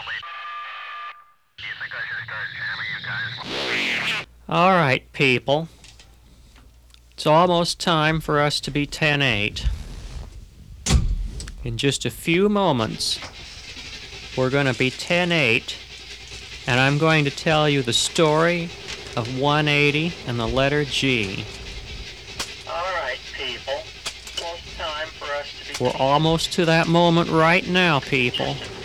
Alright, people. It's almost time for us to be 10-8. In just a few moments, we're going to be 10-8, and I'm going to tell you the story of 180 and the letter G. Alright, people. It's time for us to be... We're almost to that moment right now, people.